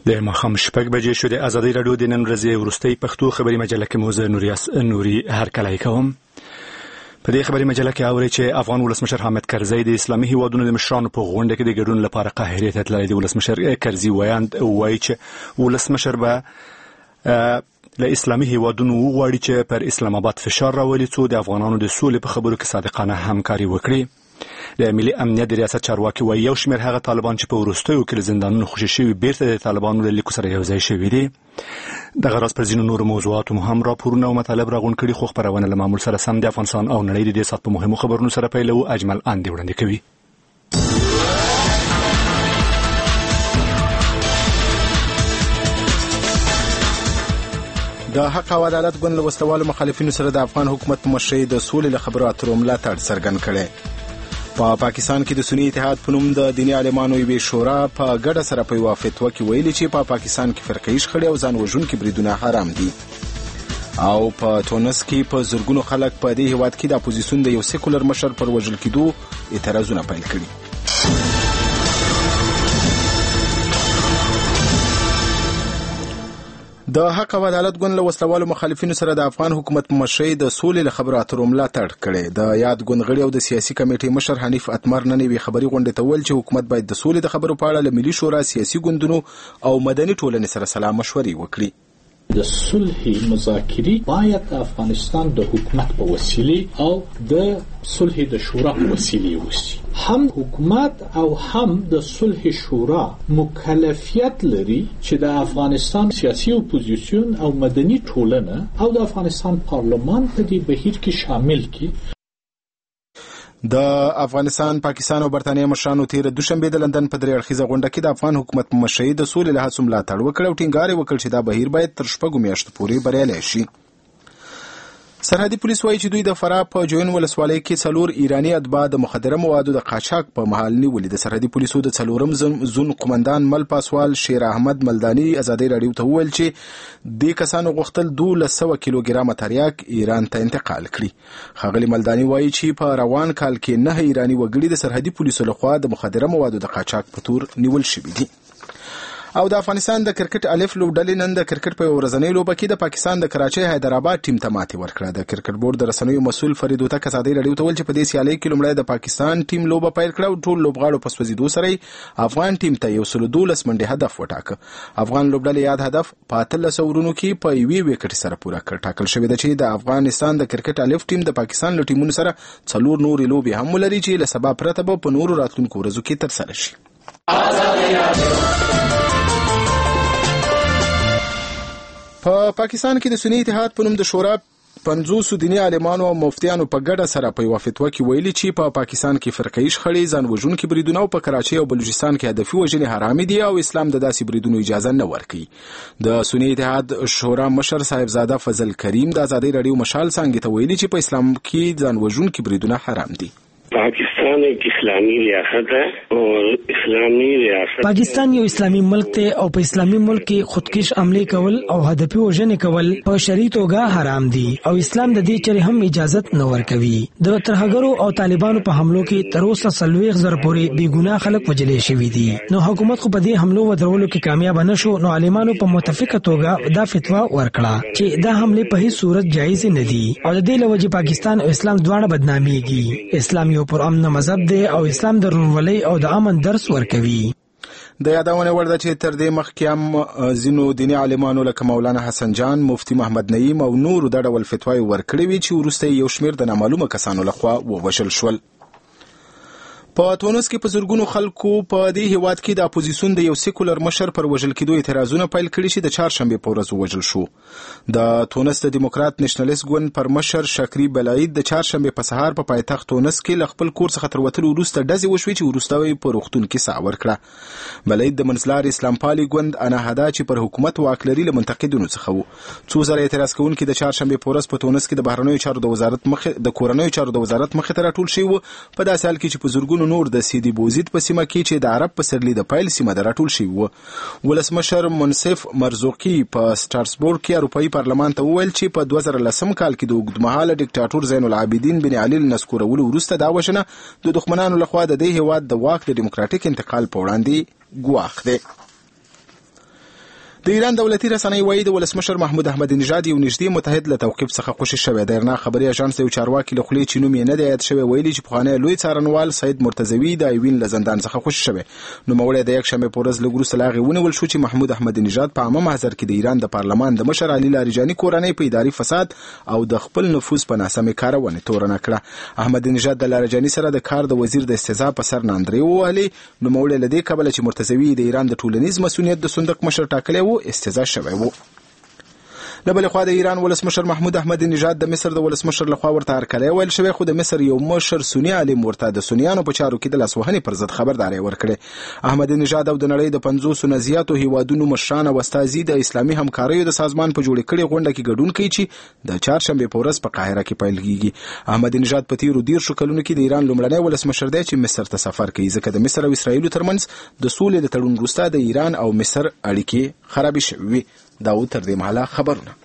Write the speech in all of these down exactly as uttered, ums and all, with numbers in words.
د ماښام شپږ بجې شو. د ازادۍ راډیو د نن ورځې وروستۍ پښتو خبري مجله کې مو زه نوري نوري هرکلی کوم. په دې خبري مجله کې اورئ چې افغان ولسمشر حامد کرزی د اسلامي هیوادونو د مشرانو په غونډه کې د ګډون لپاره قاهرې ته تللی. د ولسمشر کرزي ویاند وایي چې ولسمشر به له اسلامي هیوادونو وغواړي چې پر اسلام آباد فشار راولي څو د افغانانو د سولې په خبرو کې صادقانه همکاري وکړي. د ملي امنیت د ریاست چارواکي وایي یو شمېر هغه طالبان چې په وروستیو کې له زندانونو خوشي شوي بیرته د طالبانو له لیکو سره یوځای شوي دي. دغه راز پر ځینو نورو موضوعاتو مو هم راپورونه او مطالب راغونډ کړي، خو خپرونه له معمول سره سم د افغانستان او نړۍ د دې ساعت په مهمو خبرونو سره پیلوو. اجمل اندي وړاندې کوي. د حق او عدالت ګوند له وسلوالو مخالفینو سره د افغان حکومت په مشرۍ د سولې له خبرو اترو ملاتړ څرګند کړی. په پاکستان کې د سنی اتحاد په نوم د دیني عالمانو یوې شورا په ګډه سره په یوه فتوا کې ویلي چې په پاکستان کې فرقه‌ایي شخړې او ځان وژونکي بریدونه حرام دي. او په تونس کې په زرګونو خلک په دې هیواد کې د اپوزیسیون د یو سیکولر مشر پر وژل کېدو اعتراضونه پیل کړي. د حق او عدالت ګوند له وسلوالو مخالفینو سره د افغان حکومت په مشرۍ د سولې له خبرو اترو ملاتړ کړی. د یاد ګوند غړي او د سیاسي کمیټې مشر حنیف اتمر نن یوې خبري غونډې ته وویل چې حکومت باید د سولې د خبرو په اړه له ملي شورا، سیاسي ګوندونو او مدني ټولنې سره سلا مشورې وکړي. د صلح مذاکرې باید د افغانستان د حکومت په وسیله او د صلح د شورا په وسیله وشي. هم حکومت او هم د صلح شورا مکلفیت لري چې د افغانستان سیاسي اپوزیسیون او مدني ټولنه او د افغانستان پارلمان په دې بهیر کې شامل کړي. د افغانستان، پاکستان او برتانیې مشرانو تیر دوشنبه د لندن په درې اړخیزه غونډه کې د افغان حکومت په مشرۍ د سولې له هڅو ملاتړ وکړ او ټینګار یې وکړ چې دا بهیر باید تر شپږو میاشتو پورې بریالی شي. سرحدي پولیس وایي چې دوی د فراه په جوین ولسوالۍ کې څلور ایراني اتباع د مخدره موادو د قاچاق په مهال نیولي. د سرحدي پولیسو د څلورم زون قومندان مل پاسوال شیر احمد ملداني ازادۍ راډیو ته وویل چې دې کسانو غوښتل دولس سوه کیلوګرامه تریاک ایران ته انتقال کړي. ښاغلي ملداني وایي چې په روان کال کې نه ایراني وګړي د سرحدي پولیسو لخوا د مخدره موادو د قاچاق په تور نیول شوي دي. او د افغانستان د کرکټ الف لوبډلې نن د کرکټ په ورځنۍ لوبه کې د پاکستان د کراچۍ حیدرآباد ټیم ته ماتې ورکړه. د کرکټ بورډ د رسنیو مسؤل فرید هوتک ازادۍ راډیو ته وویل چې په دې سیالۍ کې لومړی د پاکستان ټیم لوبه پیل کړه او ټول لوبغاړو په سوځېدو سره افغان ټیم ته یو سل دولس منډې هدف وټاکه. افغان لوبډلې یاد هدف په اتلس اورونو کې په یوې وکټې سره پوره کړ. ټاکل شوې ده چې د افغانستان د کرکټ الف ټیم د پاکستان له ټیمونو سره څلور نورې لوبې هم ولري چې له سبا پرته به په نورو راتلونکو ورځو کې ترسره شي. په پاکستان کې د سنی اتحاد په نوم د شورا پنځوسو دیني عالمانو او مفتیانو په ګډه سره په یوه فتوا کې ویلي چې په پاکستان کې فرقه‌ایي شخړې، ځان وژونکي بریدونه او په کراچۍ او بلوچستان کې هدفي وژنې حرامې دي او اسلام د داسې بریدونو اجازه نه ورکوي. د سنی اتحاد شورا مشر صاحبزاده فضل کریم د ازادۍ راډیو مشال څانګې ته ویلي چې په اسلام کې ځان وژونکي بریدونه حرام دي. پاکستان ایک اسلامی ریاست ہے اور اسلامی ریاست پاکستان یو اسلامی ملک ته او په اسلامی ملک کې خودکش عملی کول او هدفي وژنې کول په شرعي توګه حرام دي او اسلام د دې چره هم اجازت نه ورکوي. د ترهګرو او طالبانو په حملو کې تر اوسه څلوېښت زره پورې بې ګناه خلک وژلې شوي دي. نو حکومت خو په دې حملو ودرولو کې کامیاب نه شو. نو عالمانو په متفقه توګه دا فتوا ورکړه چې دا حمله په هیڅ صورت جایز نه دي او د دې لوجه پاکستان او اسلام دواړه بدناميږي. اسلام یو پر امن مذهب دی او اسلام د رورولۍ او د امن درس ورکوي. د یادونه وړ ده چې تر دې مخکې هم ځینو دیني عالمانو لکه مولانا حسن جان، مفتي محمد نعیم او نورو دا ډول فتواوې ورکړې وې چې وروسته یو شمېر د نامعلومه کسانو لخوا ووژل شول. په تونس کې په زرګونو خلکو په دې هیواد کې د اپوزیسیون د یو سیکولر مشر پر وژل کېدو اعتراضونه پیل کړي چې د چهارشنبې په ورځ ووژل شو. د تونس د دیموکرات نېشنلست ګوند پر مشر شکري بلعید د چهارشنبې په سهار په پایتخت تونس کې له خپل کور څخه تر وتلو وروسته ډزې وشوې چې وروسته یې په روغتون کې ساه ورکړه. بلعید د منځلارې اسلام پالي ګوند اناهدا چې پر حکومت واک لري له منتقدینو څخه و. څو زره اعتراض کوونکي د چهارشنبې په ورځ په تونس کې د بهرنیو چارو د وزارت مخې د کورنیو چارو د وزارت مخې ته راټول شوي وو. په داسې حال کې چې په زرګونو نور د سیدي بوزید په سیمه کې چې د عرب په سرلی د پایل سیمه د راټول شوي وو. ولسمشر منصف مرزوقي په سټراسبورګ کې اروپایي پارلمان ته وویل چې په دوه زره لسم کال کې د اوږدمهاله ډیکټاتور زین العابدین بن علي نسکورولو وروسته دا وژنه د دښمنانو لخوا د دې هیواد د واک د ډیموکراتیک انتقال په وړاندې ګواښ دی. د ایران دولتي رسنۍ وايي د ولسمشر محمود احمدي نژاد یو نږدې متحد له توقیف څخه خوشي شوی دی. رنا خبري اژانس یو چارواکي له خولې چې نوم یې نه دی یاد شوی ویلي چې پخوانی لوی څارنوال سید مرتضوي د ایوین له زندان څخه خوشي شوی. نوموړی د یکشنبې په ورځ لږ وروسته له هغې ونیول شو چې محمود احمدي نژاد په عامه محضر کې د ایران د پارلمان د مشر علي لاریجاني کورنۍ په اداري فساد او د خپل نفوذ په ناسمې کارونې تورنه کړه. احمدي نژاد د لاریجاني سره د کار د وزیر د استضاء په سر ناندرې ووهلې. نوموړی له دې کبله چې مرتضوي د ایران د ټولنیز مسؤلیت د صندوق مشر ټاکلی و استضاء شوی و. له بلې خوا د ایران ولسمشر محمود احمدي نژاد د مصر د ولسمشر لخوا ورته هرکلی ویل شوی، خو د مصر یو مشر سني عالم ورته د سنیانو په چارو کې د لاسوهنې پر ضد خبرداری ورکړې. احمدي نژاد او د نړۍ د پنځوسو نه زیاتو هیوادونو مشران او استازي د اسلامي همکاریو د سازمان په جوړې کړې غونډه کې ګډون کوي چې د چهارشنبې په ورځ په قاهره کې پیل کیږي. احمدي نژاد په تیرو دیرشو کلونو کې د ایران لومړنی ولسمشر دی چې مصر ته سفر کوي، ځکه د مصر او اسرائیلو ترمنځ د سولې د تړون وروسته د ایران او مصر اړیکې خرابې شوې وي. دا و تر دې مهاله خبرونه.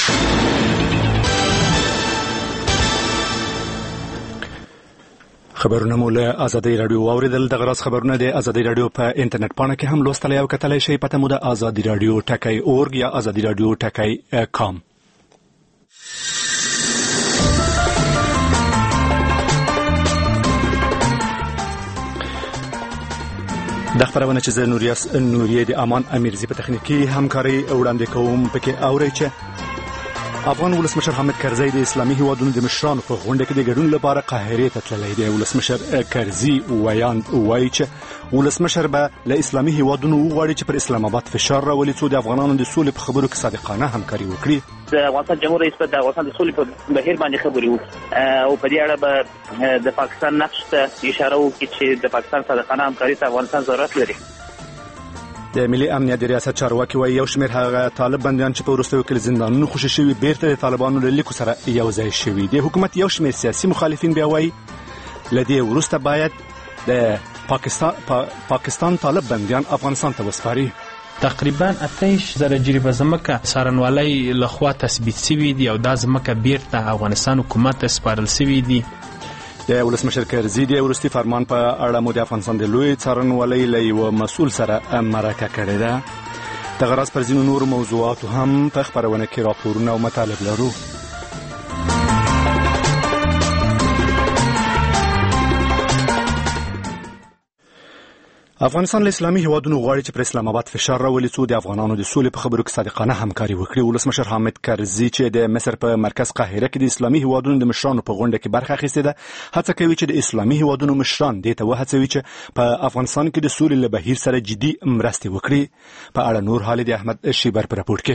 خبرونه مو له آزادۍ رادیو واوریدل. دغه راز خبرونه د آزادۍ رادیو په انټرنیټ پاڼه کې هم لوستلی او کتلی شئ. پته مو د آزادۍ رادیو ټکی اورګ یا آزادۍ رادیو ټکی کام. د خبرونه چې زه نوریاس نوریه د امان امیرزی په تخنیکی همکاري وړاندې کوم. پکې اورئ چې افغان ولسمشر حامد کرزی د اسلامي هیوادونو د مشرانو په غونډه کې د ګډون لپاره قاهرې ته تللی دی. ولسمشر کرزی ویاند وایي چې ولسمشر به له اسلامي هیوادونو وغواړي چې پر اسلام آباد فشار راولي څو د افغانانو د سولې په خبرو کې صادقانه همکاري وکړي. د افغانستان جمهور رئیس په د افغانستان د سولې په بهیر باندې خبرې وکړي او په دې اړه به د پاکستان نقش ته اشاره وکړي چې د پاکستان صادقانه همکاري ته افغانستان ضرورت لري. د ملي امنیت د ریاست چارواکي وايي یو شمېر هغه طالب بندیان چې په وروستیو کې زندانونو خوشي شوي بیرته د طالبانو له لیکو سره یو ځای شوي. د حکومت یو شمېر سیاسي مخالفین بیا وايي له دې وروسته باید د پاکستان پا پاکستان طالب بندیان افغانستان ته وسپاري. تقریبا اتهش زره جریبه زمکه سارنوالۍ لخوا تثبیت شوي دي او دا زمکه بیرته افغانستان حکومت ته سپارل شوي دي. د ولسمشر کرزي د وروستي فرمان په اړه مو د افغانستان د لوی څارنوالۍ له یو مسؤل سره مرکه کړې ده. دغه راز پر ځینو نورو موضوعاتو هم په خبرونه کې راپورونه او مطالب لرو. افغانستان له اسلامي هیوادونو غواړي چې پر اسلام آباد فشار راولي څو د افغانانو د سولې په خبرو کې صادقانه همکاري وکړي. ولسمشر حامد کرزي چې د مصر په مرکز قاهره کې د اسلامي هیوادونو د مشرانو په غونډه کې برخه اخیستې ده، هڅه کوي چې د اسلامي هیوادونو مشران دې ته وهڅوي چې په افغانستان کې د سولې له بهیر سره جدي مرستې وکړي. په اړه نور حال د احمد شیبر په راپور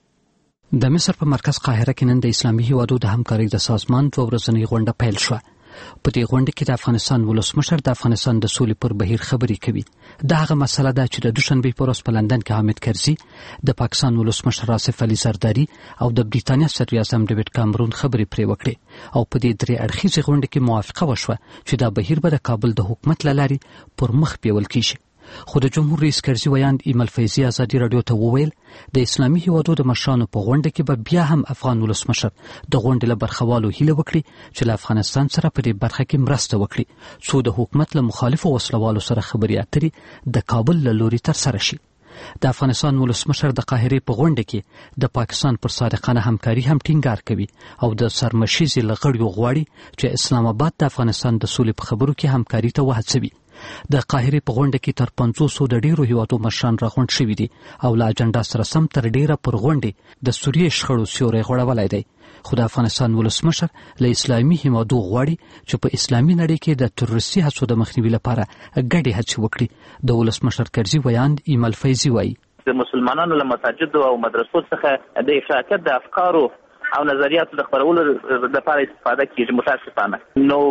کې. د مصر په مرکز قاهره کې نن د اسلامي هیوادونو د همکارۍ د سازمان دوه ورځنۍ غونډه پیل شوه. په دې غونډه کې د افغانستان ولسمشر د افغانستان د سولې پر بهیر خبرې کوي. دا هغه مسله ده چې د دوشنبې په ورځ په لندن کې حامد کرزي، د پاکستان ولسمشر آصف علي زرداري او د بریتانیا صدر اعظم ډیوډ کامرون خبرې پرې وکړې او په دې درې اړخیزې غونډه کې موافقه وشوه چې دا بهیر به د کابل د حکومت له لارې پر مخ بیول کیږي. خو د جمهور رئیس کرزي ویاند ایمل فیضي آزادي رادیو ته وویل د اسلامي هیوادونو د مشرانو په غونډه کې به بیا هم افغان ولسمشر د غونډې له برخوالو هیله وکړي چې له افغانستان سره په دې برخه کې مرسته وکړي څو د حکومت له مخالفو وسلوالو سره خبرې اترې د کابل له لوري ترسره شي. د افغانستان ولسمشر د قاهرې په غونډه کې د پاکستان پر صادقانه همکاري هم ټینګار کوي او د سرمشیزې له غړیو غواړي چې اسلام آباد د افغانستان د سولې په خبرو کې همکاري ته وهڅوي. د قاهرې په غونډه کې تر پنځوسو د ډیرو هیوادو مشران راغونډ شوي دي او له اجنډا سره سم تر ډیره پر غونډې د سوریې شخړو سیوری غوړولی دی. خو د افغانستان ولسمشر له اسلامي هیوادو غواړي چې په اسلامي نړۍ کې د تروریستي هڅو د مخنیوي لپاره ګډې هڅې وکړي. د ولسمشر کرزي ویاند ایمل فیضي وایي د مسلمانانو له مساجدو او مدرسو څخه د افراطیت د افکارو او نظریاتو د خپرولو لپاره استفاده کیږي. متاسفانه نو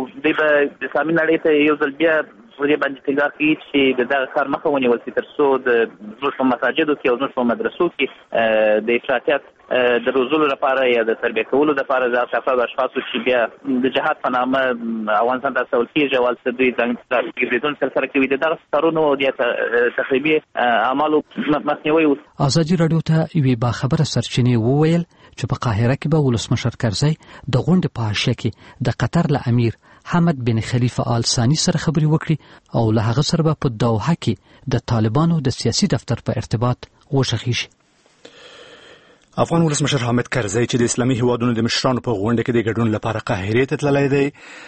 د اسلامي نړۍ ته یو ځل بیا ورې باندې ټینګار کوي چې د دغه کار مخه ونیول شي تر څو د زموږ په مساجدو کې او زموږ په مدرسو کې د افراطیت د روزلو لپاره یا د تربیه کولو لپاره د افراد اشخاصو چې بیا د جهاد په نامه افغانستان ته استول کېږي او هلته دوی ګرځېدون سرسره کوي د دغه کارونو د تخریبي اعمالو مخنیوی وشي. ازادي راډیو ته یوې باخبره سرچینې وویل چې په قاهره کې به ولسمشر کرزي د غونډې په حاشیه کې د قطر له امیر حمد بن خلیفه آل ثانی سره خبرې وکړي او له هغه سره به په دوحه کې د طالبانو د سیاسي دفتر په ارتباط وشخیږي. افغان ولسمشر حامد کرزی چې د اسلامي هیوادونو د مشرانو په غونډه کې د ګډون لپاره قاهرې ته تللی دی،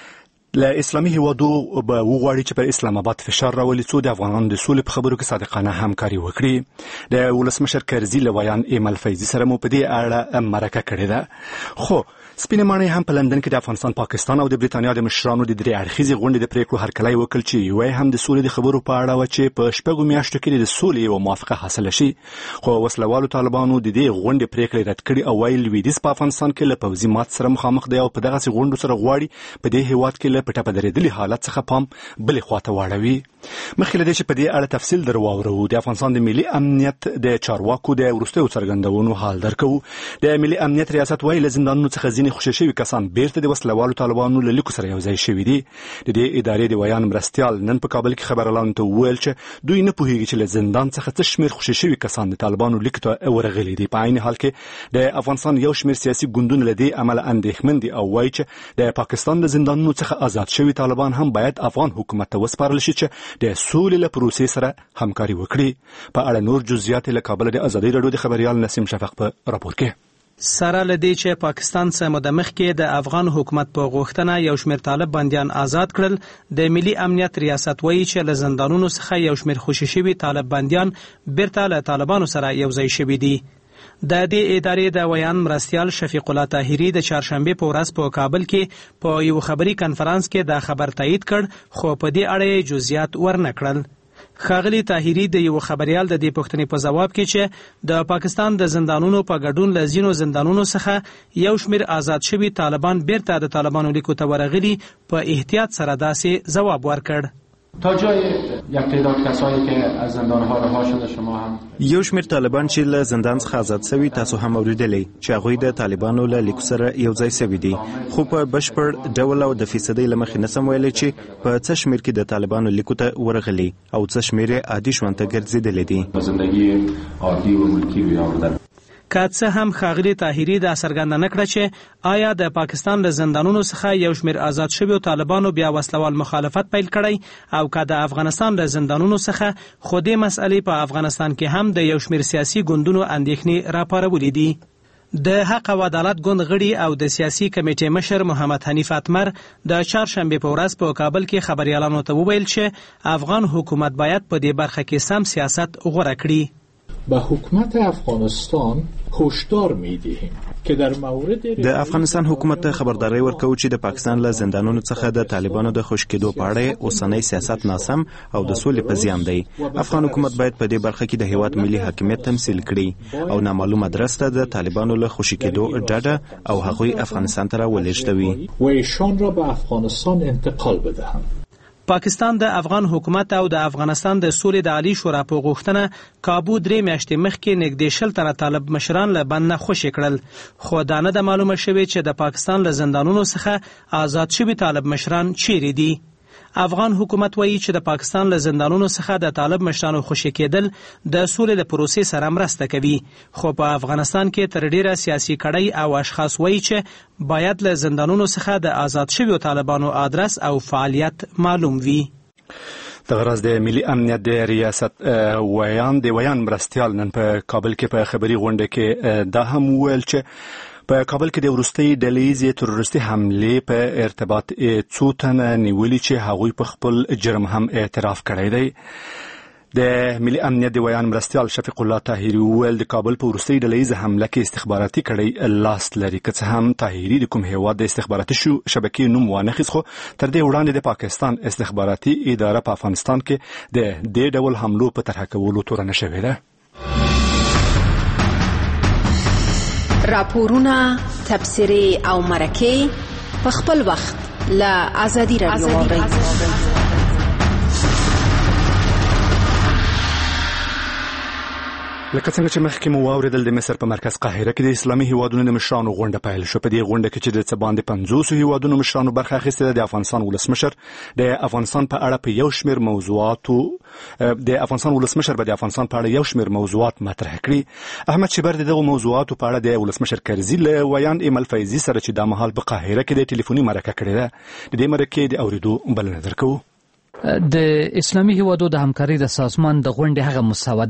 له اسلامي هیوادو به وغواړي چې پر اسلام آباد فشار راولي څو د افغانانو د سولې په خبرو کې صادقانه همکاري وکړي. د ولسمشر کرزي له ویان ایمل فیضي سره مو په دې اړه مرکه کړې ده. خو سپینه ماڼۍ هم په لندن کې د افغانستان، پاکستان او د بریتانیا د مشرانو د درې اړخیزې غونډې د پریکړو هرکلی وکړ چې یوه هم د سولې د خبرو په اړه و چې په شپږو میاشتو کې د سولې یوه موافقه حاصله شي. خو وسلوالو طالبانو د دې غونډې پریکړې رد کړې او ویل لویدیځ په افغانستان کې له پوځي مات سره مخامخ دی او په دغسې غونډو سره غواړي په دې هیواد کې له پټه په درېدلي حالت څخه پام بلې خواته واړوي. مخکې له دې چې په دې اړه تفصیل در واورو، د افغانستان د ملي امنیت د چارواکو د وروستیو څرګندونو حال درکوو. د ملي امنیت ریاست وایي له زندانونو څخه ځینې خوشي شوي کسان بیرته د وسلوالو طالبانو له لیکو سره یو ځای شوي دي. د دې ادارې د ویان مرستیال نن په کابل کې خبريالانو ته وویل چې دوی نه پوهیږي چې له زندان څخه څه شمېر خوشي شوي کسان د طالبانو لیکو ته ورغلي دي. په عین حال کې د افغانستان یو شمېر سیاسي ګوندونه له دې امله اندېښمن دي او وایي چې د پاکستان د زندانونو څخه آزاد شوي طالبان هم باید افغان حکومت ته وسپارل شي چې د سولې له پروسې سره همکاري وکړي. په اړه نور جزئیات له کابل د ازادي راډیو د خبريال نسیم شفق په راپور کې. سره لدی چې پاکستان سره مدمخ کې د افغان حکومت په غوښتنه یو شمېر طالب بنديان آزاد کړل، د ملي امنیت ریاست وایي چې له زندانونو څخه یو شمېر خوشي شوي طالب بنديان بیرته له طالبانو سره یو ځای شوي دي. د دې ادارې د ویان مرستیال شفیق الله طاهری د چهارشنبه په ورځ په کابل کې په یو خبري کانفرنس کې دا خبر تایید کړ، خو په دې اړه جزئیات ورنکړل. ښاغلي طاهری د یو خبريال د دې پوښتنې په جواب کې چې د پاکستان د زندانونو په ګډون له ځینو زندانونو څخه یو شمېر آزاد شوي طالبان بیرته د طالبانو لیکو ته ورغلي، په احتیاط سره داسې ځواب ورکړ. تا جای یک تعداد کسایی که از زندانها رها شده شما هم یو شمېر طالبان چې له زندان څخه آزاد شوي تاسو هم اوریدلی چې هغوی د طالبانو له لیکو سره یو ځای شوي دي، خو په بشپړ ډول او د فیصدۍ له مخې نسم ویلی چې په څه شمېر کې د طالبانو لیکو ته ورغلي او څه شمېر یې عادي ژوند ته ګرځېدلی دي. زندگی عادي و ملکی بیاوردن. که څه هم ښاغلي طاهری دا څرګنده نکړه چې آیا د پاکستان له زندانونو څخه یو شمېر آزاد شویو طالبانو بیا وسلوال مخالفت پیل کړی او که د افغانستان له زندانونو څخه خو دې مسئلې په افغانستان کې هم د یو شمېر سیاسي ګوندونو اندېښنې راپارولې دي. د حق او عدالت ګوند غړي او د سیاسي کمیټې مشر محمد حنیف اتمر د چهارشنبه په ورځ په کابل کې خبريالانو ته وویل چې افغان حکومت باید په دې برخه کې سم سیاست غوره کړي. به حکومت افغانستان هشدار می‌دهیم که در مورد د افغانستان حکومت ته خبرداري ورکوي چې د پاکستان له زندانونو څخه د طالبانو د خوش کېدو په اړه اوسنۍ سیاست ناسم او د سولې په زیان دی. افغان حکومت باید په دې برخه کې د هیواد ملي حاکمیت تمثیل کړي او نامعلومه درسته د طالبانو له خوش کېدو ډډه او هغوی افغانستان ته راولېږدوي و ایشان را به افغانستان انتقال بدهند. پاکستان د افغان حکومت او د افغانستان د سولې د عالی شورا په غوښتنه کابو درې میاشتې مخکې نږدې شل تنه طالب مشران له بند نه خوشي کړل، خو دا نه ده معلومه شوې چې د پاکستان له زندانونو څخه آزاد شوي طالب مشران چیرې دي. افغان حکومت وایي چې د پاکستان له زندانونو څخه د طالب مشرانو خوشي کېدل د سولې د پروسې سره مرسته کوي، خو په افغانستان کې تر ډیره سیاسي کړۍ او اشخاص وایي چې باید له زندانونو څخه د آزاد شویو طالبانو آدرس او فعالیت معلوم وي. د غرض د ملي امنیت د ریاست ویان د ویان مرستیال نن په کابل کې په خبري غونډه کې دا هم ویل چې په کابل کې د وروستۍ ډلهیزې تروریستي حملې په ارتباط څو تنه نیولي چې هغوی په خپل جرم هم اعتراف کړی دی. د ملي امنیت د ویان مرستیال شفیق الله طاهری وویل د کابل په وروستۍ ډلهیزه حمله کې استخباراتي کړۍ لاس لري، که څه هم طاهری د کوم هیواد د استخباراتي شبکې نوم وانخیست، خو تر دې وړاندې د پاکستان استخباراتي اداره په افغانستان کې د دې ډول حملو په طرح کولو تورنه شوې ده. راپورونه، تبصرې او مرکې په خپل وخت له ازادي راډیو واورئ. لکه څنګه چې مخکې مو واورېدل د مصر په مرکز قاهره کې د اسلامي هیوادونو د مشرانو غونډه پیل شو. په دې غونډه کې چې د څه باندې پنځوسو هیوادونو مشرانو برخه اخیستې ده، د افغانستان ولسمشر د افغانستان په اړه په یو شمېر موضوعاتو د افغانستان ولسمشر به د افغانستان په اړه یو شمېر موضوعات مطرح کړي. احمد شیبر دغه موضوعاتو په اړه د ولسمشر کرزي له ویان ایمل فیضي سره چې د مهال په قاهره کې د ټلیفوني مرکه کړې ده، د دې مرکې د اوریدو بلنه درکوو. د اسلامي هیوادو د همکارۍ د سازمان د غونډې هغه مسوده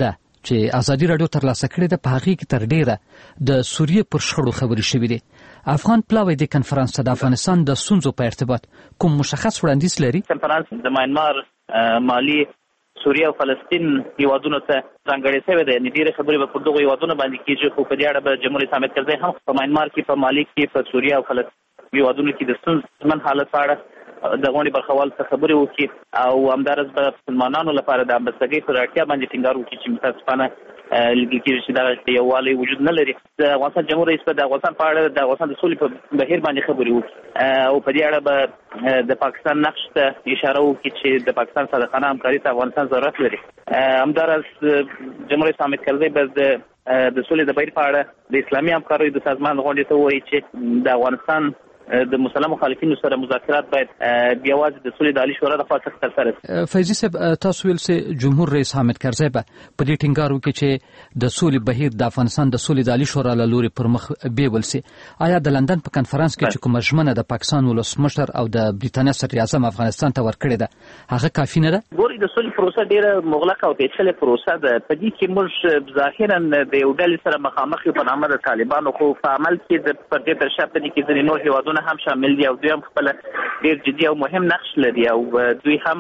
چې ازادي راډیو ترلاسه کړې ده په هغې کې تر ډیره د سوریې پر شخړو خبرې شوې دي. افغان پلاوی د کنفرانس ته د افغانستان د ستونزو په ارتباط کوم مشخص وړاندیز لري؟ کنفرانس د میانمار، مالي، سوریه او فلسطین هیوادونو ته ځانګړې شوې ده. یعنې ډېرې خبرې به پر دغو هیوادونو باندې کېږي، خو په دې اړه به جمهور رئیس حامد کرزی هم په میانمار کې، په مالي کې، په سوریه او فلسطین هیوادونو کې د ستونزمن حالت په اړه د غونډې برخوال څخه خبرې وکړي او همدارس به مسلمانانو لپاره د امبستګۍ پر اړتیا باندې ټینګار وکړي چې متاسفانه لیدل کېږي چې دغه یووالی وجود نه لري. د افغانستان جمهور رئیس به د افغانستان په اړه د افغانستان د سولې په بهیر باندې خبرې وکړي او په دې اړه به د پاکستان نقش ته اشاره وکړي چې د پاکستان صادقانه همکاري ته افغانستان ضرورت لري. همدارس جمهور رئیس حامد کرزی به د د سولې د بهیر په اړه د اسلامي همکاریو د سازمان غونډې ته ووایي چې د افغانستان د مسلمان مخالفینو سره مذاکرات باید بیاوازې د سولې د عالي شورا د خوا څخه ترسره شي. فیضي صاحب، تاسو ویل چې جمهور رئیس حامد کرزی به په دې ټینګار وکړي چې د سولې بهیر د افغانستان د سولې د عالي شورا له لوري پر مخ بیول سي. آیا د لندن په کنفرانس کې چې کومه ژمنه د پاکستان ولسمشر او د بریتانیا صدر اعظم افغانستان ته ورکړې ده هغه کافي نه ده؟ ګورئ، د سولې پروسه ډېره مغلقه او پیچلې پروسه ده. په دې کې موږ ظاهرا د یو ډلې سره مخامخ یو په نامه د طالبانو، خو په عمل کې د پر دې تر شا په دې کې ځینې نور هیوادونه هم شامل دي او دوی هم خپل ډېر جدي او مهم نقش لري او دوی هم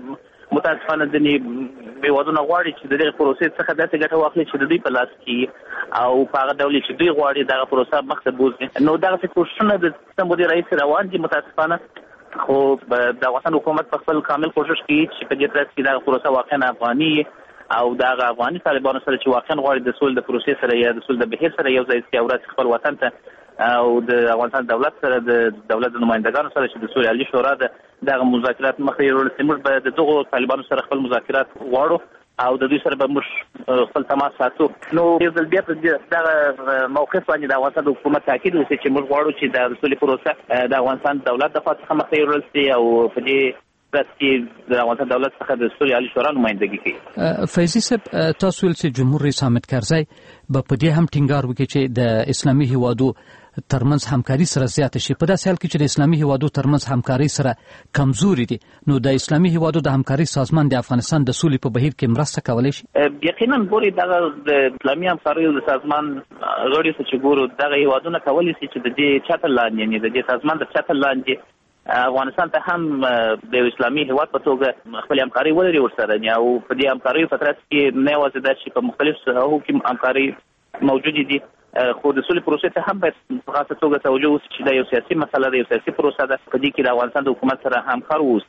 متاسفانه ځینې هیوادونه غواړي چې د دغې پروسې څخه داسې ګټه واخلي چې د دوی په لاس کې او په هغه ډول چې دوی غواړي دغه پروسه مخته بوځي. نو دغسې کوښښونه د سیستم مدیر رئیس روان دي متاسفانه، خو د افغانستان حکومت په خپل کامل کوښښ کوي چې په دې ترڅ کې دغه پروسه واقعا افغاني او دغه افغاني طالبانو سره چې واقعا غواړي د سولې د پروسې سره یا د سولې د بهیر سره یو ځای شي او راشي خپل وطن ته او د افغانستان دولت سره د دولت د نمائندګانو سره چې د سولې عالي شورا د دغه مذاکرات مخې یوړل سي. موږ به د دغو طالبانو سره خپل مذاکرات غواړو او د دوی سره به موږ خپل تماس ساتو. نو یو ځل بیا په دغه موقف باندې د افغانستان د حکومت تاکید وشي چې موږ غواړو چې د سولې پروسه د افغانستان دولت د خوا څخه مخې یوړل سي او په دې ترڅ کې د افغانستان دولت څخه د سولې عالي شورا نمائندګي کوي. فیضي صاحب، تاسو ویل چې جمهور رئیس حامد کرزی به په دې هم ټینګار وکړي چې د اسلامي هیوادو ترمنځ همکاري سره زیاته شي. په داسې حال کې چې د اسلامي هیوادو ترمنځ همکاري سره کمزوري دي، نو د اسلامي هیوادو د همکاري سازمان د افغانستان د سولې په بهیر کې مرسته کولی شي؟ یقینا ګورئ، دغه د اسلامي همکاریو د سازمان غړي چې ګورو دغه هیوادونه کولی شي چې د دې چتر لاندې، یعنې د دې سازمان د چتر لاندې افغانستان ته هم د اسلامي هیواد په توګه خپل همکاري ولري ورسره او په دې همکاریو په ترڅ کې نه یوازې دا چې په مختلف ساحو کې همکاري موجودې دي، خو د سولې پروسې ته هم باید په خاصه توګه توجه وشي چې دا یو سیاسي مسله ده، یو سیاسي پروسه ده. په دې کې د افغانستان د حکومت سره همکار واوسي.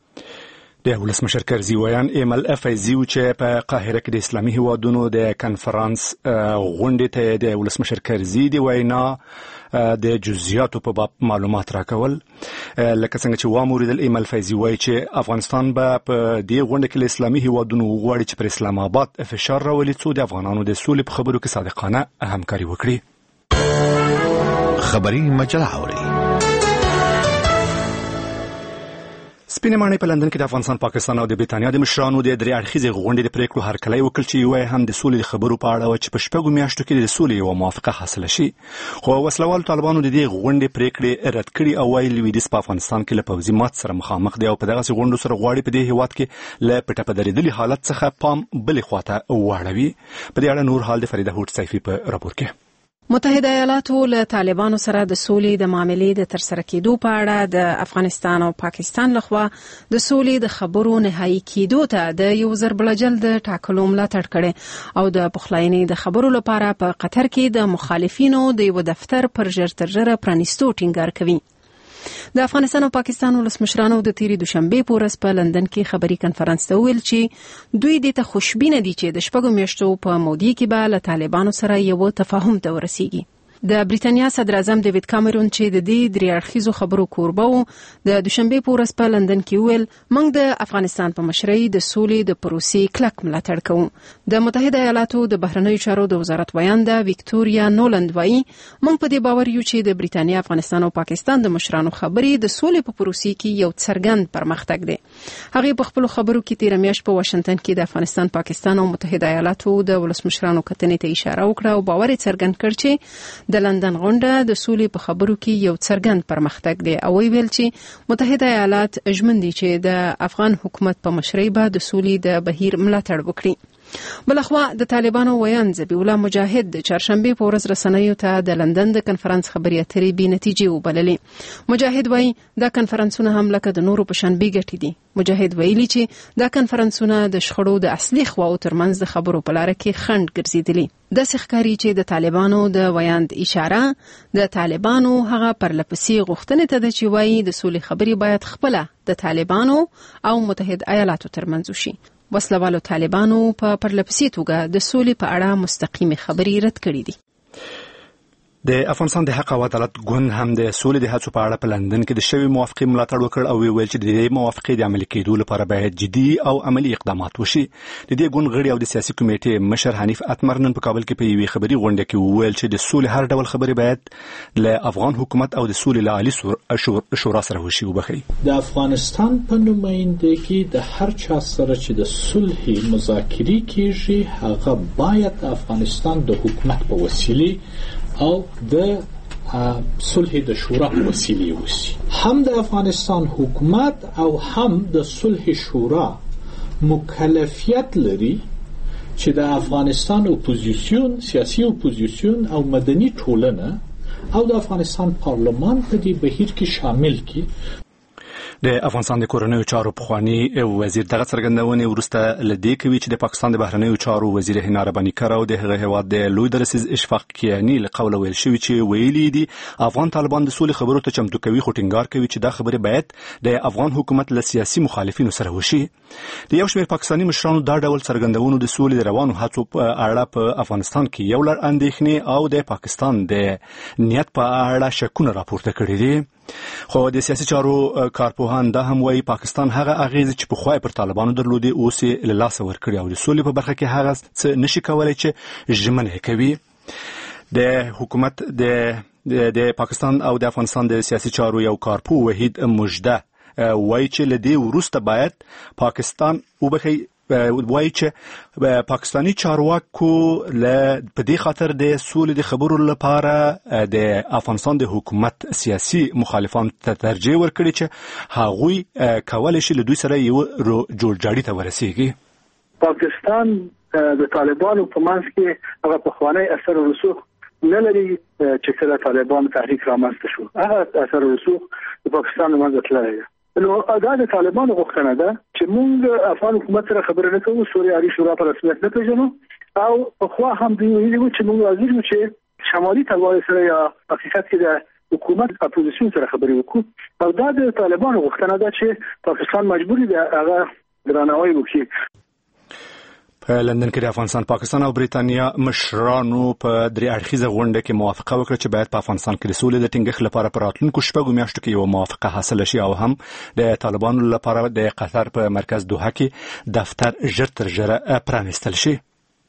د ولسمشر کرزي ویان ایمل فیضي چې په قاهره کې د اسلامي هیوادونو د کنفرانس غونډې ته د ولسمشر کرزي د وینا د جزئیاتو په باب معلومات راکول. لکه څنګه چې واموریدل، ایمل فیضي وایي چې افغانستان به په دې غونډه کې له اسلامي هیوادونو وغواړي چې پر اسلام آباد فشار راولي څو د افغانانو د سولې په خبرو کې صادقانه همکاري وکړي. خبري مجله اوري. سپینې ماڼۍ په لندن کې د افغانستان، پاکستان او د بریتانیا د مشرانو د درې اړخیزې غونډې د پریکړو هرکلی وکړ چې یو هم د سولې د خبرو په اړه و چې په شپږو میاشتو کې د سولې یوه موافقه حاصله شي. خو وسلوالو طالبانو د دې غونډې پریکړې رد کړي او وایي لویدیځ په افغانستان کې له پوځي مات سره مخامخ دی او په دغسې غونډو سره غواړي په دې هیواد کې له پټه په درېدلي حالت څخه پام بلې خواته واړوي. په دې اړه نور حال د فریده هوډ سیفي په راپور کې. متحده ایالاتو له طالبانو سره د سولې د معاملې د ترسره کېدو په اړه د افغانستان او پاکستان لخوا د سولې د خبرو نهایي کېدو ته د یو ضربلجل د ټاکلو ملاتړ کړي او د پخلاینې د خبرو لپاره په قطر کې د مخالفینو د یو دفتر پر ژر تر ژره پرانیستو ټینګار کوي. د افغانستان او پاکستان ولسمشرانو د تیری دوشنبه په ورځ په لندن کې خبري کنفرانس ته ویل چې دوی د ته خوشبینه دي چې د شپږو میاشتو په مودې کې به له طالبانو سره یو تفاهم ته ورسیږي. د بریتانیا صدر اعظم ډیوډ کامرون چې د دې درې اړخیزو خبرو کوربه و، د دوشنبه په ورځ په لندن کې ویل موږ د افغانستان په مشرۍ د سولې د پروسې کلک ملاتړ کوو. د متحده ایالاتو د بهرنیو چارو د وزارت ویانده ویکټوریا نولند وایي موږ په دې باور یو چې د بریتانیا، افغانستان او پاکستان د مشرانو خبرې د سولې په پروسې کې یو څرګند پرمختګ دی. هغه په خپل خبرو کې تیر میاشت په واشنگټن کې د افغانستان، پاکستان او متحده ایالاتو د ولسمشرانو کتنې ته اشاره وکړه او باور یې څرګند کړ چې د لندن غونډه د سولې په خبرو کې یو څرګند پرمختګ دی او ویل چې متحده ایالات ژمن دي چې د افغان حکومت په مشرۍ به د سولې د بهیر ملاتړ وکړي. بلخوا د طالبانو ویان ذبیح الله مجاهد د چهارشنبه په ورځ رسنیو ته د لندن د کنفرانس خبري اترې بې نتیجې وبللې. مجاهد وایي دا کنفرانسونه هم لکه د نورو په شان بې ګټې دي. مجاهد ویلي چې دا کنفرانسونه د شخړو د اصلي خواو ترمنځ د خبرو په لاره کې خنډ ګرځېدلي. داسې ښکاري چې د طالبانو د ویاند اشاره د طالبانو هغه پرلپسې غوښتنې ته ده چې وایي د سولې خبرې باید خپله د طالبانو او متحد ایالاتو ترمنځ وشي. وسلوالو طالبانو په پرلپسې توګه د سولې په اړه مستقیمې خبرې رد کړې دي. د افغانستان د حق او عدالت ګوند هم د سولې د هڅو په اړه په لندن کې د شوې موافقې ملاتړ وکړ او ویل چې د دې موافقې د عملي کېدو لپاره باید جدي او عملي اقدامات وشي. د دې ګوند غړي او د سیاسي کمیټې مشر حنیف اتمر نن په کابل کې په یوې خبري غونډه کې وویل چې د سولې هر ډول خبرې باید له افغان حکومت او د سولې له عالی شورا سره وشي. وبخي د افغانستان په نمائندګي د هر چا سره چې د صلح مذاکرې کیږي هغه باید د افغانستان د حکومت په وسیله او د صلح د شورا په وسیله وشي. هم د افغانستان حکومت او هم د صلح شورا مکلفیت لري چې د افغانستان اپوزیسیون، سیاسي اپوزیسیون او مدني ټولنه او د افغانستان پارلمان په دې بهیر کې شامل کړي. د افغانستان د کورنیو چارو پخوانی وزیر دغه څرګندونې وروسته لدی کوي چې د پاکستان د بهرنیو چارو وزیر هینا رباني کار او د هغه هیواد د لوی درسیز اشفاق کیانی له قوله ویل شوی چې ویلي دي افغان طالبان د سولې خبرو ته چمتو کوي خو ټینګار کوي چې دا خبره باید د افغان حکومت له سیاسي مخالفینو سره وشي. د یو شمېر پاکستاني مشرانو دا ډول څرګندونو د سولې د روانو هڅو په اړه په افغانستان کې یو لړ اندېښنې او د پاکستان د نیت په اړه شکونه راپورته کړي دي. خو د سیاسي چارو کارپوهان دا هم وایي پاکستان هغه اغیز چې په خوای پر طالبانو درلودي اوس یې له لاسه ورکړي او د سولې په برخه کې هغه څه نشي کولای چې ژمنه کوي. د حکومت د د پاکستان او د افغانستان د سیاسي چارو یو کارپو وحید مجده وایي چې لدی وروسته باید پاکستان وبخي وایي چې پاکستاني چارواکو له په دې خاطر د سولې د خبرو لپاره د افغانستان د حکومت سیاسي مخالفان ته ترجیح ورکړي چې هغوی کولای شي له دوی سره یو جوړجاړي ته ورسیږي. پاکستان د طالبانو په منځ کې هغه پخوانی اثر او رسوخ نه لري چې کله طالبان تحریک رامنځته شو. هغه اثر او رسوخ د پاکستان منځ تللی نو دا د طالبانو غوښتنه ده چې موږ افغان حکومت سره خبرې نه کوو، سوري عالی شورا په رسمیت نه پیژنو او په خوا هم دوی ویلي وو چې موږ راځو چې شمالي طالبان سره یا حقیقت کې د حکومت اپوزیسیون سره خبرې وکړو او دا د طالبانو غوښتنه ده چې پاکستان مجبوری دی هغه درناوی وکړي. په لندن کې د افغانستان، پاکستان او بریتانیا مشرانو په درې اړخیزه غونډه کې موافقه وکړه چې باید په افغانستان کې د سولې د ټینګښت لپاره په راتلونکو شپږو میاشتو کې یو موافقه حاصله شي او هم د طالبانو لپاره د قطر په مرکز دوحه کې دفتر ژر تر ژره پرانیستل شي.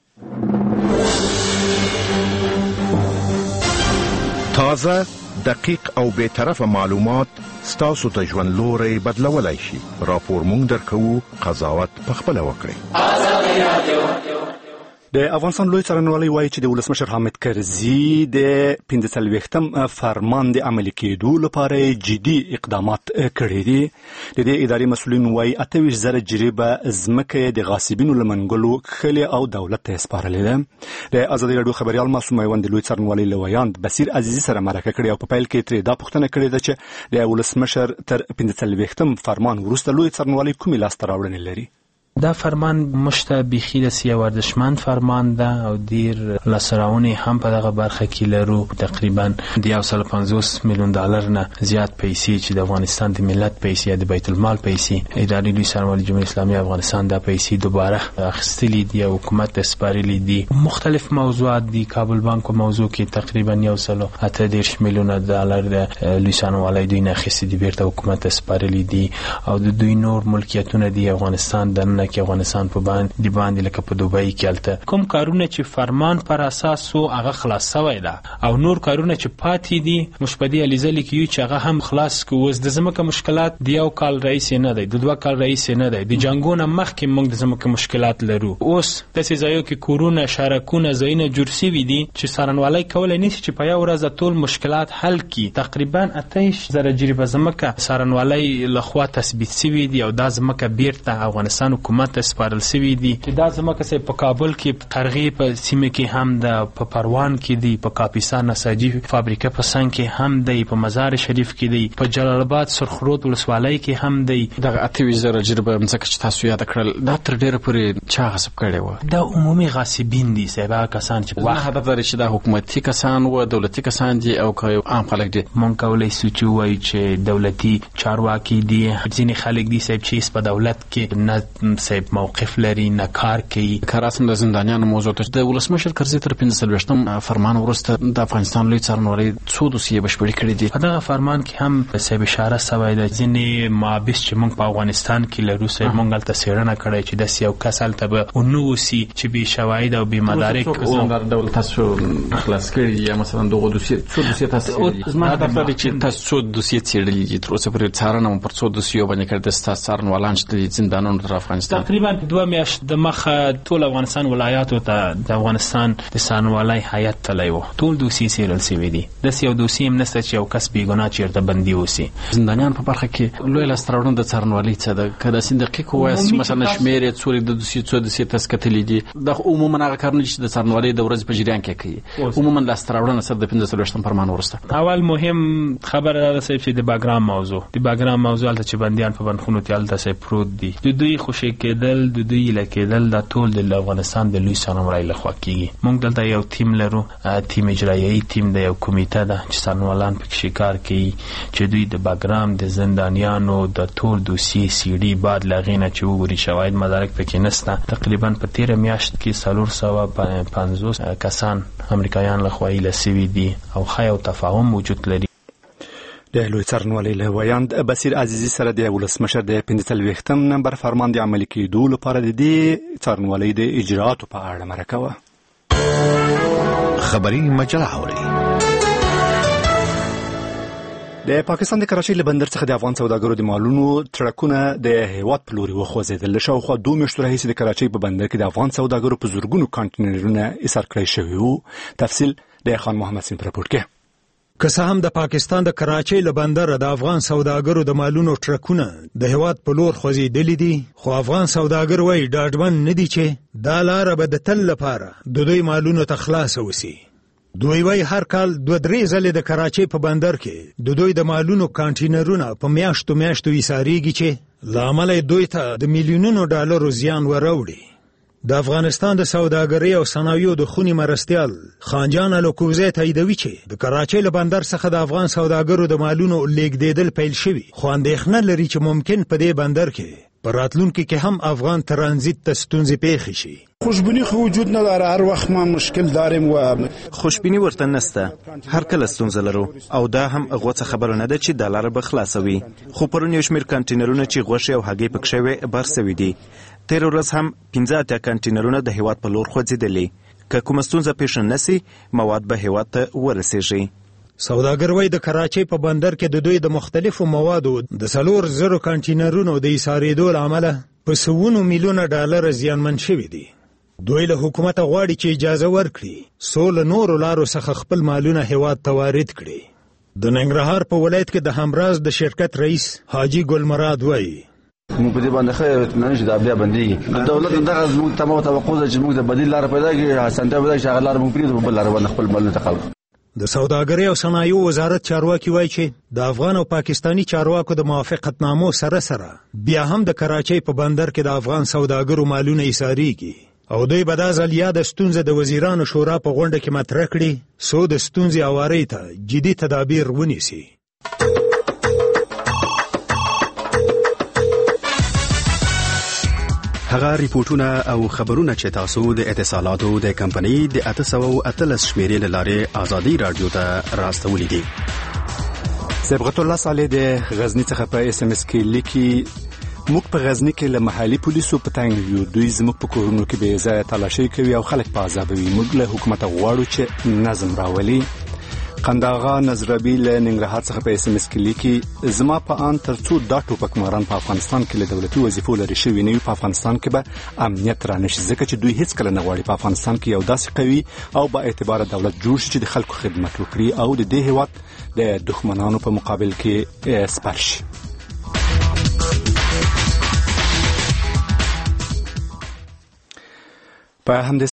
تازه، دقیق او بے طرفه معلومات ستاسو ته ژوند لوري بدلولای شي. راپور مونږ درکو، قضاوت پخپله وکړئ. د افغانستان لوی څارنوالي وایي چې د ولسمشر حامد کرزي د پنځه څلوېښتم فرمان د عملي کېدو لپاره جدي اقدامات کړي دي. د دې ادارې مسؤلین وایي اته ویشت زره جریبه ځمکه د غاصبینو له منګلو کښلې او دولت ته سپارلې ده. د ازادي راډیو خبريال معصوم میوند د لوی څارنوالي له ویاند بصیر عزیزي سره مرکه کړې او په پیل کې ترې دا پوښتنه کړې ده چې د ولسمشر تر پنځه څلوېښتم فرمان وروسته لوی څارنوالي کومې لاسته راوړنې لري. دا فرمان مشته بخی د سیاسي ورزشمن فرمان ده او ډیر لاسراونې هم په دغه برخه کې لرو. تقریبا د یو سل پنځوس میلیون ډالر نه زیات پیسې چې د افغانستان د ملت پیسې د بیت المال پیسې ادارې لوی څارنوالي جمهوریت اسلامي افغانستان د پیسې دوباره اخیستلې دي او حکومت ته سپارلې دي. مختلف موضوعات دي. کابل بانک موضوع کې تقریبا یو سل اته دېرش میلیونه ډالر د لوی څارنوالي دوی نه اخیستې دي بیرته حکومت ته سپارلې دي او د دوی نور ملکیتونه دي افغانستان دننه کې افغانستان په باندې دی باندې لکه په دوبۍ کې الته کوم کارونه چې فرمان پر اساس سو هغه خلاص شوی ده او نور کارونه چې پاتې دي مشبدي الیزلی کې چې هغه هم خلاص کوز د زمکه مشکلات دی یو کال رئیس نه دی د دوه کال رئیس نه دی د جنگونو مخکې موږ د زمکه مشکلات لرو. اوس د سزایو کې کورونه شارکونه زینه جوړ شوي دي چې څارنوالي کولای نشي چې په یو ورځ ټول مشکلات حل کړي. تقریبا اته ویشت زره جریبه زمکه څارنوالي لخوا تثبیت شوی دی او دا زمکه بیرته افغانستان حکومت حکومت ته سپارل شوي دي چې دا ځمکه چې په کابل کې قرغې په سیمه کې هم د په پروان کې دی، په کاپیسا نساجي فابریکه په څنګ کې هم دی، په مزار شریف کې دی، په جلال آباد سرخرود ولسوالۍ کې هم دی. دغه اته ویشت زره جریبه ځمکه چې تاسو یاد کړل دا تر ډیره پورې چا غصب کړی و؟ دا عمومي غاصبین دي صاحب، کسان چې واخ هدف لري چې دا حکومتي کسان و، دولتي کسان دي او که عام خلک دي. مونږ کولای شو چې وایو چې دولتي چارواکي دي، ځینې خلک دي صاحب چې په دولت کې نه صاحب موقف لري، نه کار کوي. کاراسم د زندانیانو موضوع ته د ولسمشر کرزي تر پنځه څلوېښتم فرمان وروسته د افغانستان لوی څارنوالۍ څو دوسیې بشپړې کړې دي. په دغه فرمان کې هم صاحب اشاره شوې ده ځینې محابس چې موږ په افغانستان کې لرو صاحب موږ هلته څېړنه کړې چې داسې یو کس هلته به ونه اوسي چې بې شواهد او بې مدارک زندان ډول تاسو خلاص کړي یا مثلا دغه دوسیې څو دوسیې تاسو څېړلي؟ زما هدف دا دی چې تاسو څو دوسیې څېړلي دي تر اوسه پورې څارنه مو پر څو دوسیو باندې کړې ده ستاسو څارنوالان چې دي زندانونو تر افغانستان؟ تقریبا دوه میاشتې د مخه ټول افغانستان ولایاتو ته د افغانستان د څارنوالۍ هیات تللی و، ټول دوسیې څېړل شوي دي. داسې یو دوسیې هم نشته چې یو کس بې ګناه چېرته بندي اوسي. زندانیان په برخه کې لوی لاسته راوړنه د څارنوالۍ څه ده؟ که داسې دقیق ووایاست مثلا شمېر یې څو د دوسیې څو دوسیې تاسو کتلي دي؟ دا عموما هغه کارونه چې د څارنوالۍ د ورځې په جریان کې کوي، عموما لاسته راوړنه څه د پنځه څلوېښتم فرمان وروسته؟ اول مهم خبره دا ده صاحب چې د باګرام موضوع د باګرام موضوع هلته چې بندیان په بندخونو کې هلته صاحب پروت دي، د دوی خوشي کېدل، د دوی هیله کېدل، دا ټول د افغانستان د لوی څارنوالۍ لخوا کېږي. موږ دلته یو ټیم لرو، ټیم اجرایي ټیم د یو کمیټه ده چې څارنوالان پکې کار کوي چې دوی د باګرام د زندانیانو د ټول دوسیې سیډي بعد له هغې نه چې وګوري شواهد مدارک پکې نشته. تقریبا په تېره میاشت کې څلور سوه پنځوس کسان امریکایان لخوا ایله سوي دي او ښه یو تفاهم وجود لري. د لوی څارنوالۍ له ویاند بصیر عزیزي سره د ولسمشر د پنځه څلوېښتم نمبر فرمان د عملي کېدو لپاره د دې څارنوالۍ د اجرااتو په اړه مرکه وه. خبري مجله اوري. د پاکستان د کراچۍ له بندر څخه د افغان سوداګرو د مالونو ټرکونه د هیواد په لوري وخوځېدل. له شاوخوا دوه میاشتو راهیسې د کراچۍ په بندر کې د افغان سوداګرو په زرګونو کانټینرونه ایسار کړی شوي وو. تفصیل د خان محمد سین په رپورټ کې. که څه هم د پاکستان د کراچۍ له بندره د افغان سوداګرو د مالونو ټرکونه د هیواد په لور خوځېدلي دي، خو افغان سوداګر وایي ډاډمن نه دي چې دا لاره به د تل لپاره د دوی مالونو ته خلاصه وسي. دوی وایي هر کال دوه درې ځلې د کراچۍ په بندر کې د دوی د مالونو کانټینرونه په میاشتو میاشتو ایساریږي چې له امله دوی ته د میلیونونو ډالرو زیان وراوړي. د افغانستان د سوداګرۍ او صنایعو د خوني مرستیال خانجان الکوزی تاییدوي چې د کراچۍ له بندر څخه د افغان سوداګرو د مالونو لیږدېدل پیل شوي، خو اندېښنه لري چې ممکن په دې بندر کې په راتلونکي کې هم افغان ترانزیت ته ستونزې پیښې شي. خوشبینی خو وجود نه داره، هر وخت ما مشکل داریم و خوشبینی ورته نسته، هر کله ستونزه لرو او دا هم غوڅه خبره نه ده چې د لاره به خلاصوي. خو پرون یو شمېر کانټینرونه چې غوښې او هګۍ پکې شوې بار سوي دي. تېره ورځ هم پنځه اتیا کانټینرونه د هیواد په لور خوځېدلي. که کومه ستونزه پیښه نسي مواد به هیواد ته ورسېږي. سوداګر وایي د کراچۍ په بندر کې د دوی د مختلفو موادو د څلور زرو کانټینرونو د ایسارېدو له امله په سوونو میلیونه ډالر زیانمن شوي دي. دوی له حکومته غواړي چې اجازه ورکړي څو له نورو لارو څخه خپل مالونه هیواد ته وارد کړي. د ننګرهار په ولایت کې د همراز د شرکت رئیس حاجي ګلمراد وایي موږ په دې باندې ښه اطمینان چې دا بیا بندېږي. دولت دغه زموږ تمام توقع ده چې موږ د بدیل لاره پیدا کړي، اسانتیا پیدا کړي چې هغه لاره موږ پرېږدو، په بل لاره باندې خپل مالونه انتقال کړو. د سوداګرۍ او صنایعو وزارت چارواکي وایي چې د افغان او پاکستاني چارواکو د موافقتنامو سره سره بیا هم د کراچۍ په بندر کې د افغان سوداګرو مالونه ایساریږي او دوی به دا ځل یا د ستونزې د وزیرانو شورا په غونډه کې مطرح کړي څو د ستونزې هوارۍ ته جدي تدابیر ونیسي. هغه ریپورتونه او خبرونه چې تاسو د اتصالاتو د کمپنۍ د اته سوه اتلس شمیرې له لارې ازادي رادیو ته راستولي دي. صبغت الله صالح د غزنی څخه په اس ام اس کې لیکي موږ په غزنی کې له محلي پولیسو په تنګ یو، دوی زموږ په کورونو کې بې ځایه تالاشۍ کوي او خلک په عذابوي. موږ له حکومته غواړو چې نظم راولي. قنداغا نظربی له ننګرهار څخه په اس ام اس کې لیکي زما په ان ترڅو دا ټوپکماران په افغانستان کې له دولتي وظیفو لري شوي نه وي په افغانستان کې به امنیت را نشي، ځکه چې دوی هیڅ کله نه غواړي په افغانستان کې یو داسې قوي او با اعتباره دولت جوړ شي چې د خلکو خدمت وکړي او د دې هیواد د دښمنانو په مقابل کې سپر شي. په همدې